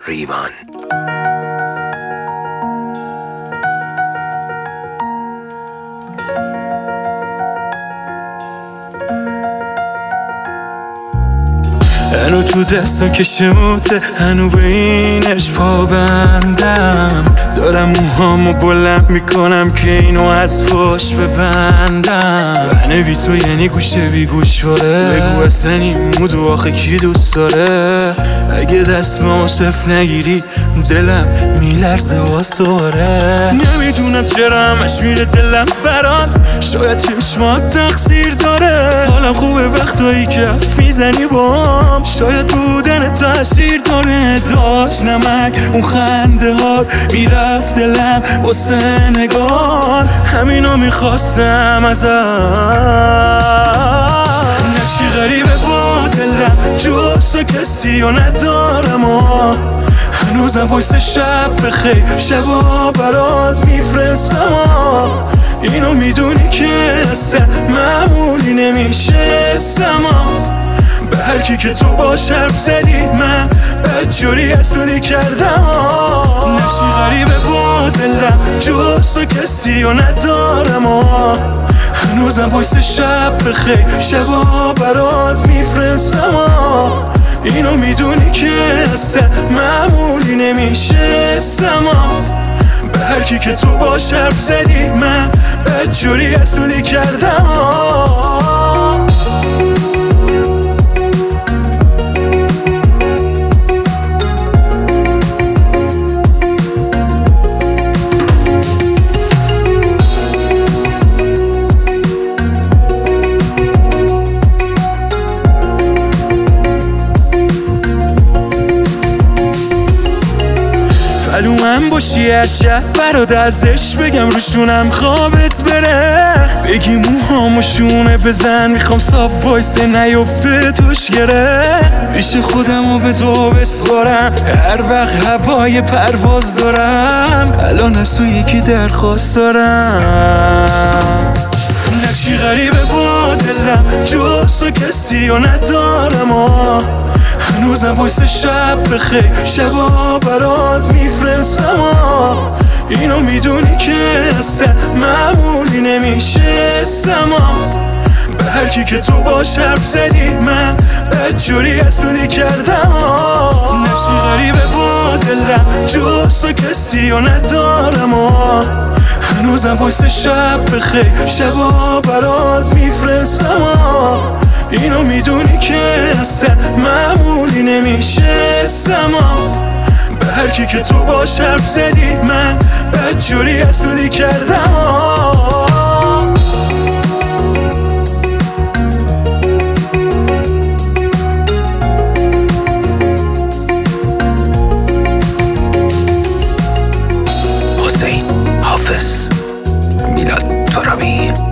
ریوان. هنو تو دستو کشموته، هنو به اینش پابندم. دارم موهامو بلند میکنم که اینو از پشت ببندم. بنه بی تو یعنی گوشه بی گوشواره. بگو اصلا این مودو آخه کی دوست داره؟ اگه دستمو صف نگیری دلم میلرزه واساره. نمیدونم چرا همش میره دلم برات، شاید چشمات تقصیر داره. حالم خوبه وقتایی که حرف میزنی بام، شاید بودن تاثیر داره. داشت نمک اون خنده ها میرفت دلم واسه نگاه، همینو میخواستم ازت. نقشی غریبه با دلم، جز تو کسی رو ندارم و هنوزم وایس شب بخیر شبا برات میفرستم. اینو میدونی که اصلا معمولی نمیشستم. به هر کی که تو باش حرف زدی من بدجوری حسودی کردم. نقشی غریبه با دلم، جز تو کسی رو ندارم و هنوزم وایس شب بخیر شبا برات میفرستم. اینو میدونی که اصلا معمولی نمیشستم. به هر کی که تو باش حرف زدی من بدجوری حسودی کردم. من باشی هر شب برات ازش بگم، روشونم خوابت بره. بگی موهامو شونه بزن، میخوام صاف وایسه نیفته توش گره. پیش خودمو به تو بسپارم هر وقت هوای پرواز دارم. الان از تو یکی درخواست دارم. نقشی غریبه با دلم، جز تو کسی رو ندارم و هنوزم وایس شب بخیر شبا برات میفرستم. اینو میدونی که اصلا معمولی نمیشستم. به هر کی که تو باش حرف زدی من بدجوری حسودی کردم. نقشی غریبه با دلم، جز تو کسی رو ندارم و هنوزم وایس شب بخیر شبا برات میفرستم. اینو میدونی که اصلا معمولی نمیشستم. به هر کی که تو باش حرف زدی من بدجوری حسودی کردم. حسین حافظ، میلاد ترابی.